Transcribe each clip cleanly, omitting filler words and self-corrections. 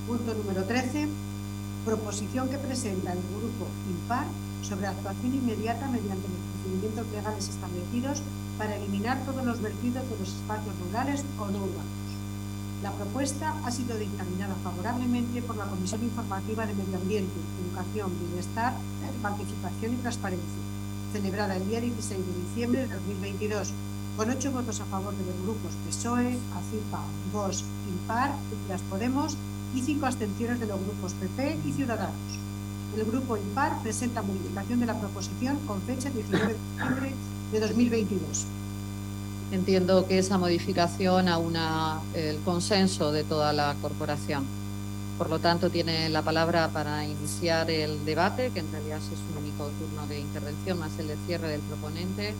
Punto número 13. Proposición que presenta el Grupo Impar sobre actuación inmediata mediante los procedimientos legales establecidos para eliminar todos los vertidos de los espacios rurales o no urbanos. La propuesta ha sido dictaminada favorablemente por la Comisión Informativa de Medio Ambiente, Educación, Bienestar, Participación y Transparencia, celebrada el día 16 de diciembre de 2022, con 8 votos a favor de los grupos PSOE, ACIPA, VOX, Impar, Unidas Podemos y 5 abstenciones de los grupos PP y Ciudadanos. El Grupo Impar presenta modificación de la proposición con fecha 19 de diciembre de 2022. Entiendo que esa modificación aúna el consenso de toda la corporación. Por lo tanto, tiene la palabra para iniciar el debate, que en realidad es un único turno de intervención, más el de cierre del proponente.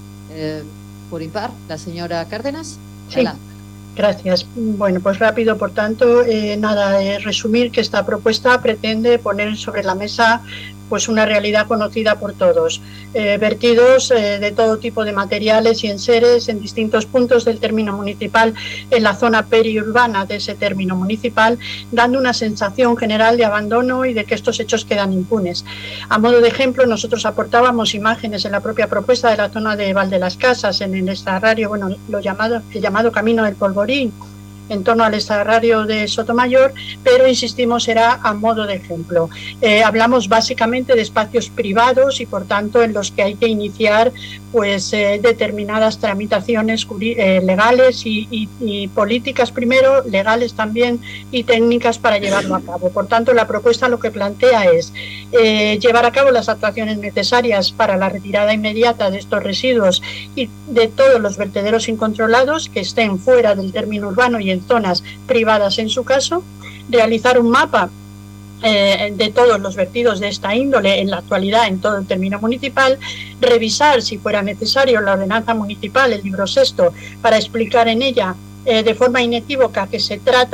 Por Impar, la señora Cárdenas. Sí. Adelante. Gracias. Bueno, pues rápido, por tanto, resumir que esta propuesta pretende poner sobre la mesa pues una realidad conocida por todos. Vertidos de todo tipo de materiales y enseres en distintos puntos del término municipal, en la zona periurbana de ese término municipal, dando una sensación general de abandono y de que estos hechos quedan impunes. A modo de ejemplo, nosotros aportábamos imágenes en la propia propuesta de la zona de Val de las Casas, en el extrarradio, bueno, el llamado Camino del Polvorín, en torno al extrarradio de Sotomayor, pero insistimos, era a modo de ejemplo. Hablamos básicamente de espacios privados y por tanto en los que hay que iniciar pues determinadas tramitaciones legales y políticas primero, legales también y técnicas para llevarlo a cabo. Por tanto, la propuesta lo que plantea es llevar a cabo las actuaciones necesarias para la retirada inmediata de estos residuos y de todos los vertederos incontrolados que estén fuera del término urbano y en zonas privadas en su caso, realizar un mapa de todos los vertidos de esta índole en la actualidad en todo el término municipal, revisar si fuera necesario la ordenanza municipal, el libro sexto, para explicar en ella de forma inequívoca que se trata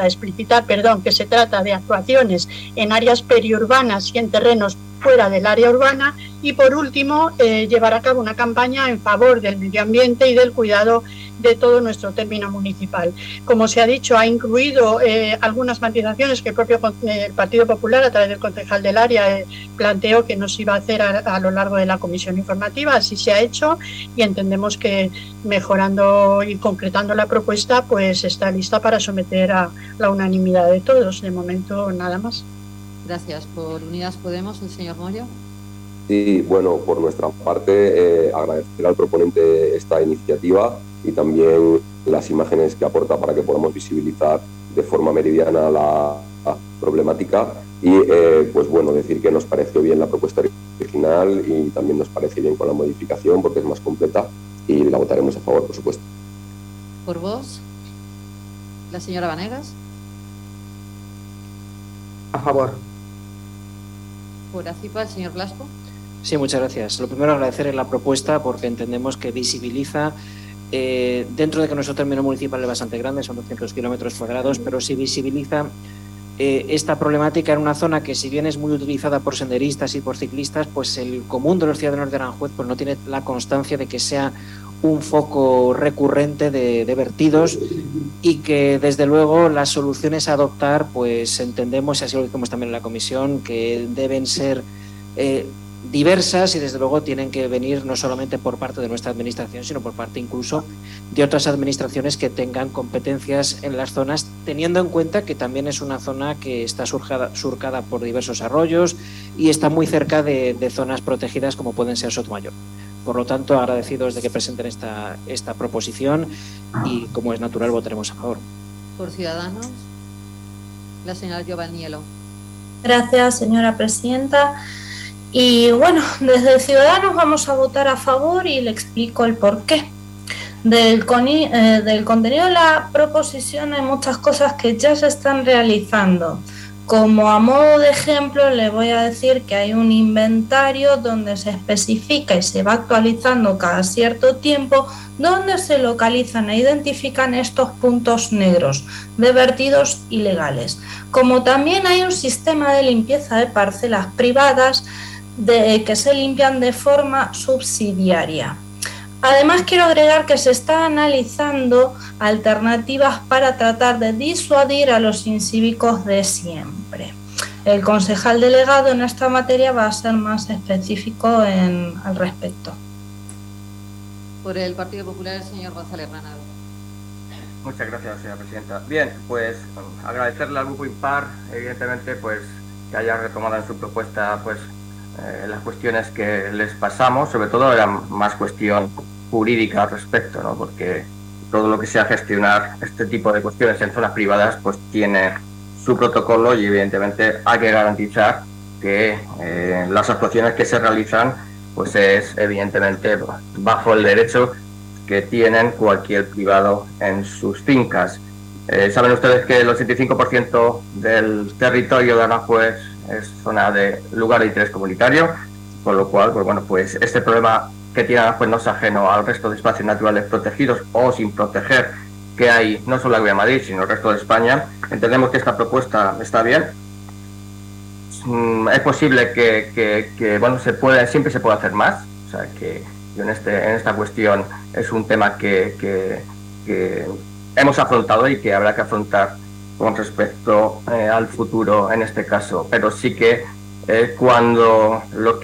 de actuaciones en áreas periurbanas y en terrenos fuera del área urbana y por último llevar a cabo una campaña en favor del medio ambiente y del cuidado de todo nuestro término municipal. Como se ha dicho, ha incluido algunas matizaciones que el propio Partido Popular, a través del concejal del área, planteó que nos iba a hacer a lo largo de la comisión informativa. Así se ha hecho y entendemos que mejorando y concretando la propuesta, pues está lista para someter a la unanimidad de todos. De momento, nada más. Gracias. Por Unidas Podemos, el señor Moyo. Sí, bueno, por nuestra parte, agradecer al proponente esta iniciativa y también las imágenes que aporta para que podamos visibilizar de forma meridiana la problemática y pues bueno, decir que nos pareció bien la propuesta original y también nos parece bien con la modificación porque es más completa y la votaremos a favor, por supuesto. Por vos, la señora Vanegas. A favor. Por ACIPA, el señor Blasco. Sí, muchas gracias. Lo primero, agradecer la propuesta porque entendemos que visibiliza, dentro de que nuestro término municipal es bastante grande, son 200 kilómetros cuadrados, pero sí visibiliza esta problemática en una zona que, si bien es muy utilizada por senderistas y por ciclistas, pues el común de los ciudadanos de Aranjuez pues no tiene la constancia de que sea un foco recurrente de vertidos y que desde luego las soluciones a adoptar pues entendemos, y así lo decimos también en la comisión, que deben ser diversas y desde luego tienen que venir no solamente por parte de nuestra administración, sino por parte incluso de otras administraciones que tengan competencias en las zonas, teniendo en cuenta que también es una zona que está surcada por diversos arroyos y está muy cerca de zonas protegidas como pueden ser Sotomayor. Por lo tanto, agradecidos de que presenten esta proposición y, como es natural, votaremos a favor. Por Ciudadanos, la señora Giovanniello. Gracias, señora presidenta. Y bueno, desde Ciudadanos vamos a votar a favor y le explico el porqué. Del contenido de la proposición hay muchas cosas que ya se están realizando. Como a modo de ejemplo, le voy a decir que hay un inventario donde se especifica y se va actualizando cada cierto tiempo, donde se localizan e identifican estos puntos negros de vertidos ilegales. Como también hay un sistema de limpieza de parcelas privadas que se limpian de forma subsidiaria. Además, quiero agregar que se está analizando alternativas para tratar de disuadir a los incívicos de siempre. El concejal delegado en esta materia va a ser más específico al respecto. Por el Partido Popular, el señor González Granado. Muchas gracias, señora presidenta. Bien, pues agradecerle al Grupo Impar, evidentemente, pues que haya retomado en su propuesta pues las cuestiones que les pasamos, sobre todo era más cuestión jurídica al respecto, ¿no? Porque todo lo que sea gestionar este tipo de cuestiones en zonas privadas pues tiene su protocolo y evidentemente hay que garantizar que las actuaciones que se realizan pues es evidentemente bajo el derecho que tienen cualquier privado en sus fincas. Saben ustedes que el 85% del territorio de Aranjuez es zona de lugar de interés comunitario, con lo cual, pues bueno, pues este problema que tiene Aranjuez no es ajeno al resto de espacios naturales protegidos o sin proteger que hay no solo en Madrid, sino el resto de España. Entendemos que esta propuesta está bien. Es posible que bueno, siempre se puede hacer más, o sea que en esta cuestión es un tema que hemos afrontado y que habrá que afrontar con respecto al futuro en este caso, pero sí que cuando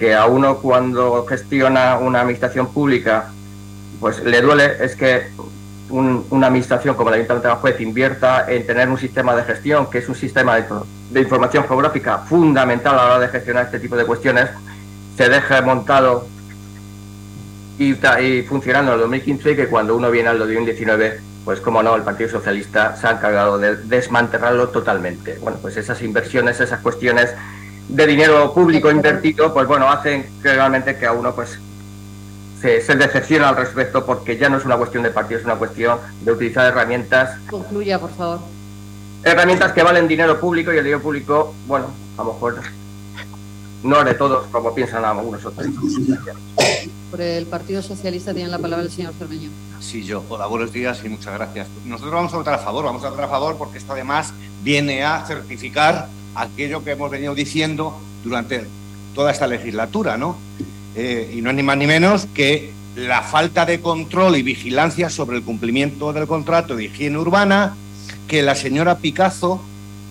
gestiona una administración pública pues le duele es que una administración como la Ayuntamiento de Aranjuez invierta en tener un sistema de gestión que es un sistema de información geográfica fundamental a la hora de gestionar este tipo de cuestiones, se deje montado y funcionando en el 2015 y que cuando uno viene al 2019, pues como no, el Partido Socialista se ha encargado de desmantelarlo totalmente. Bueno, pues esas inversiones, esas cuestiones de dinero público invertido, pues bueno, hacen que realmente que a uno pues se decepciona al respecto, porque ya no es una cuestión de partido, es una cuestión de utilizar herramientas. Concluya, por favor. Herramientas que valen dinero público y el dinero público, bueno, a lo mejor no es de todos como piensan algunos otros. Por el Partido Socialista tiene la palabra el señor Cermeño. Sí, yo. Hola, buenos días y muchas gracias. Nosotros vamos a votar a favor, porque esto además viene a certificar aquello que hemos venido diciendo durante toda esta legislatura, ¿no? Y no es ni más ni menos que la falta de control y vigilancia sobre el cumplimiento del contrato de higiene urbana que la señora Picazo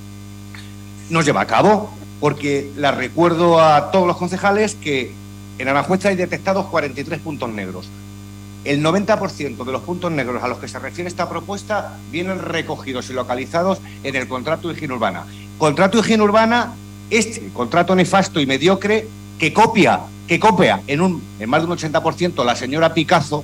nos lleva a cabo, porque la recuerdo a todos los concejales que en Aranjuez hay detectados 43 puntos negros. El 90% de los puntos negros a los que se refiere esta propuesta vienen recogidos y localizados en el contrato de higiene urbana. Contrato de higiene urbana, este contrato nefasto y mediocre que copia en más de un 80% la señora Picazo,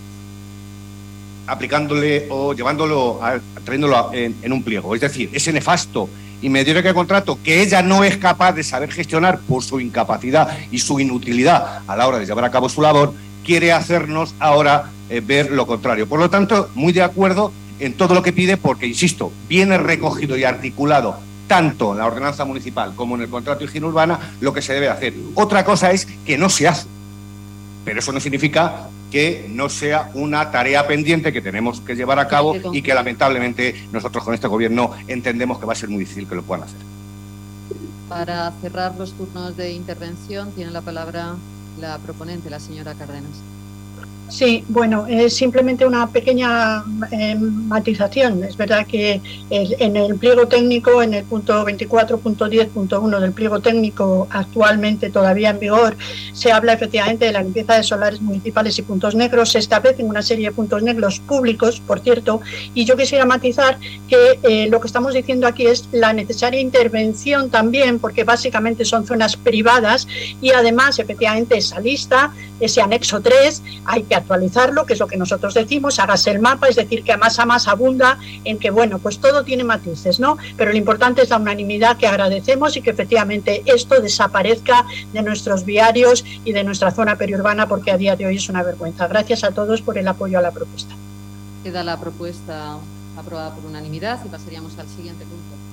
aplicándole o trayéndolo en un pliego. Es decir, ese nefasto y mediocre contrato que ella no es capaz de saber gestionar por su incapacidad y su inutilidad a la hora de llevar a cabo su labor, quiere hacernos ahora ver lo contrario. Por lo tanto, muy de acuerdo en todo lo que pide, porque, insisto, viene recogido y articulado tanto en la ordenanza municipal como en el contrato de higiene urbana lo que se debe hacer. Otra cosa es que no se hace, pero eso no significa que no sea una tarea pendiente que tenemos que llevar a cabo y que lamentablemente nosotros con este gobierno entendemos que va a ser muy difícil que lo puedan hacer. Para cerrar los turnos de intervención tiene la palabra la proponente, la señora Cárdenas. Sí, bueno, es simplemente una pequeña matización. Es verdad que en el pliego técnico, en el punto 24.10.1 del pliego técnico actualmente todavía en vigor, se habla efectivamente de la limpieza de solares municipales y puntos negros. Se establecen una serie de puntos negros públicos, por cierto, y yo quisiera matizar que lo que estamos diciendo aquí es la necesaria intervención también, porque básicamente son zonas privadas y además efectivamente esa lista, ese anexo 3, hay que actualizarlo, que es lo que nosotros decimos, hágase el mapa, es decir, que a más abunda en que, bueno, pues todo tiene matices, ¿no? Pero lo importante es la unanimidad que agradecemos y que efectivamente esto desaparezca de nuestros viarios y de nuestra zona periurbana, porque a día de hoy es una vergüenza. Gracias a todos por el apoyo a la propuesta. Queda la propuesta aprobada por unanimidad y pasaríamos al siguiente punto.